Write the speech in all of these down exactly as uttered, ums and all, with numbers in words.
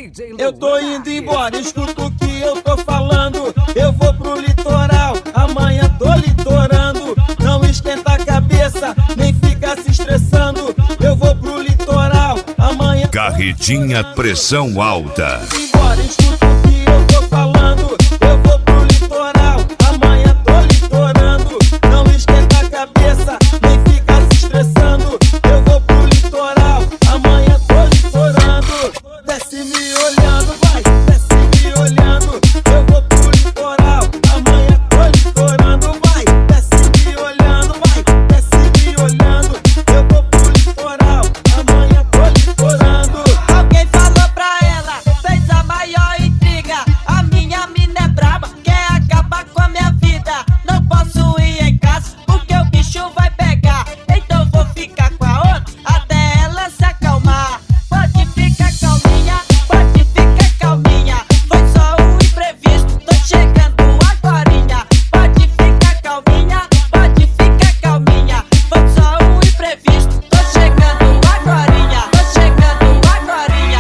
Eu tô indo embora, escuta o que eu tô falando. Eu vou pro litoral, amanhã tô litorando. Não esquenta a cabeça, nem fica se estressando. Eu vou pro litoral, amanhã. Carretinha Pressão Alta. Embora, escuta o que eu tô falando. Eu vou pro litoral, amanhã tô litorando. Não esquenta a cabeça, nem fica se estressando. Eu vou pro litoral, amanhã tô litorando. Desce me olhando, vai, desce me olhando. Eu vou pro litoral, amanhã tô litorando, vai. Desce me olhando, vai, desce me olhando. Eu vou pro litoral, amanhã tô litorando. Alguém falou pra ela, fez a maior intriga. A minha mina é braba, quer acabar com a minha vida. Não posso ir em casa, porque o bicho vai pegar. Então vou ficar com a outra, até ela se acalmar. Pode ficar calminha, pode ficar calminha. Foi só um imprevisto, tô chegando agorinha. Pode ficar calminha, pode ficar calminha. Foi só um imprevisto, tô chegando agorinha. Tô chegando agorinha.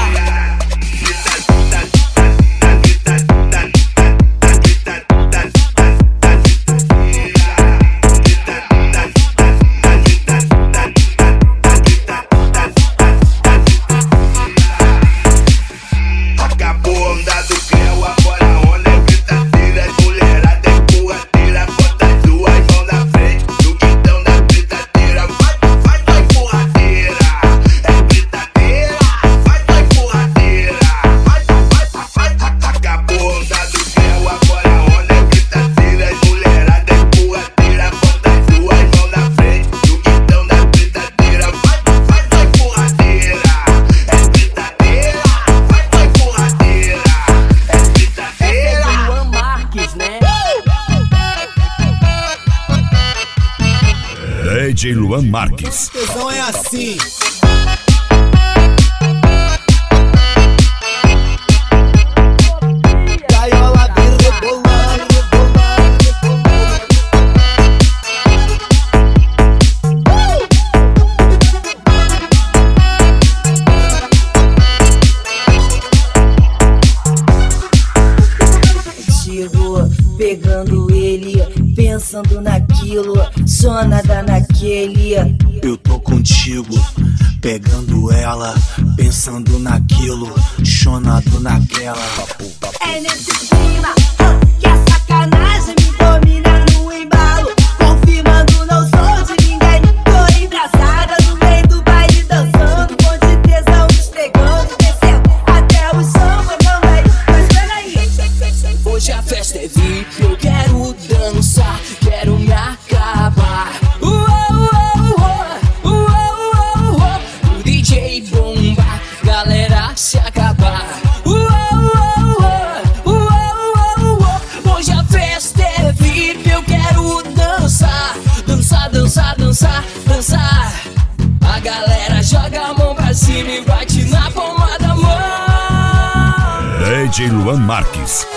Acabou a onda do Cleo, agora a onda é gritadeira. As mulherada empurradeira, bota as duas mãos na frente do guidão da gritadeira. Vai, vai, vai, empurradeira, é gritadeira. Vai, vai, empurradeira, vai, vai, vai, vai. Acabou a onda do Cleo, agora a onda é gritadeira. As mulherada empurradeira, bota as duas mãos na frente do guidão da gritadeira. Vai, vai, vai, empurradeira, é gritadeira. Vai, vai, empurradeira, é gritadeira. Luan Marques, né? D J Luan Marques. Tesão é assim. Gaiola dele rebolando, rebolando, Chegou pegando ele, pensando naquilo, só nada naquele. Eu tô contigo, pegando ela, pensando naquilo, chonado naquela. É nesse clima ah, que a sacanagem me domina no embalo, confirmando não sou de ninguém. Tô embraçada no meio do baile, dançando, com de tesão esfregando, descendo até o chão, mas também. Mas peraí. Hoje a festa é V I P, eu quero dançar, quero me acabar. Uou, uou, uou, uou, uou, uou. O D J bomba, galera se acabar. Uou, uou, uou, uou, uou. Hoje a festa é V I P, eu quero dançar, dançar, dançar, dançar, dançar. A galera joga a mão pra cima e bate na palma da mão. D J Luan Marques.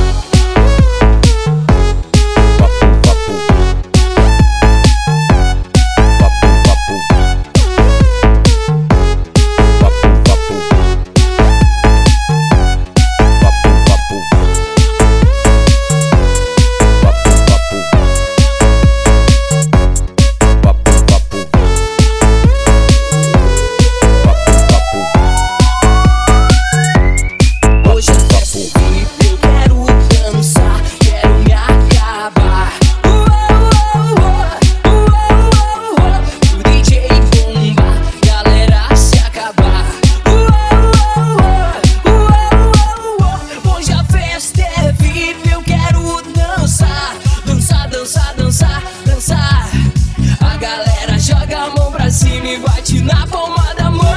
Hoje a festa é V I P, eu quero dançar, quero me acabar. Uou, uou, uou, uou, uou. O D J bomba, galera se acabar. Uou, uou, uou, uou, uou. Hoje a festa é V I P, eu quero dançar, dançar, dançar, dançar, dançar. A galera joga a mão pra cima e bate na palma da mão.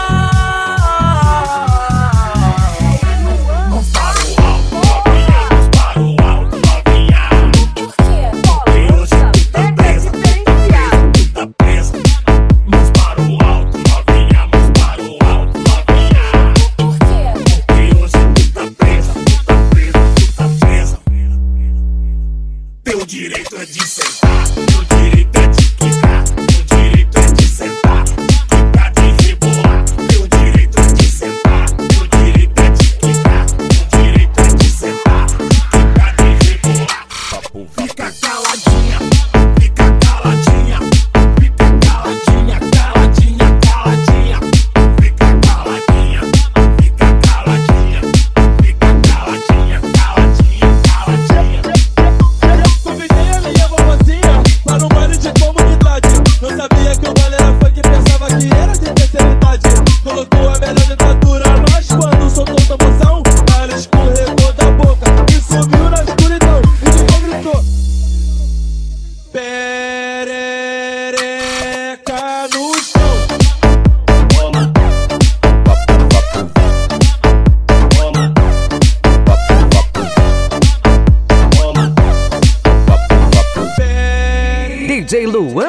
Teu direito é de sentar, teu direito é de quicar, teu direito é de sentar, quicar de rebolar. Teu direito é de sentar, teu direito é de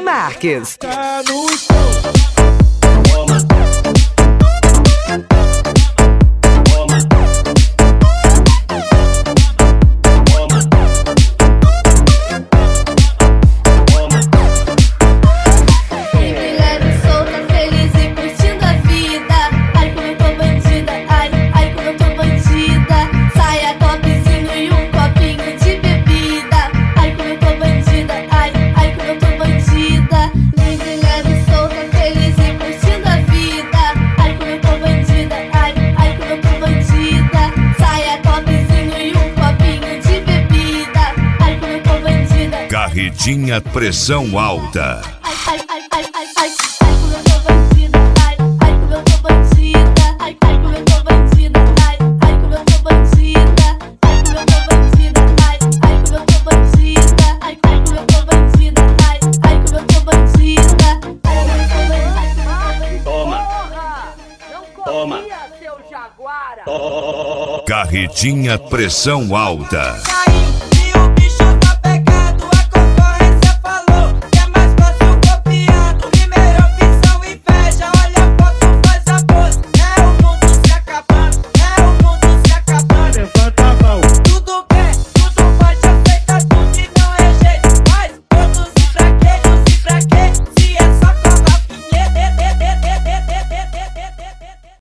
Luan Marques. Tá no chão. Carretinha Pressão Alta. Ai, ai, ai, ai, ai, ai, ai, como eu tô bandida, ai, ai, como eu tô bandida, ai, ai, como eu tô bandida, ai, ai, como eu tô bandida, ai, como eu tô bandida, ai, ai, como eu tô bandida, ai, ai, como eu tô bandida, ai, ai, como eu tô bandida, ai, como eu tô bandida. Toma. Toma. Seu jaguara. Carretinha Pressão Alta.